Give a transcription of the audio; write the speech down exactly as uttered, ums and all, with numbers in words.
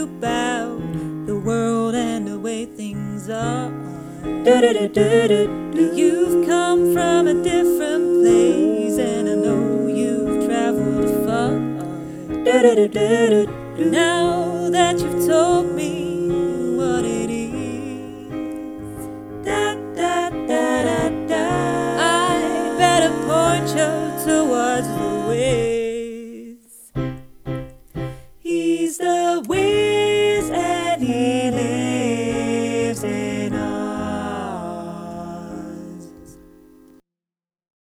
about the world and the way things are. You've come from a different place, and I know you've traveled far. Now that you've told me what it is, da, da, da, da, da, I better point you towards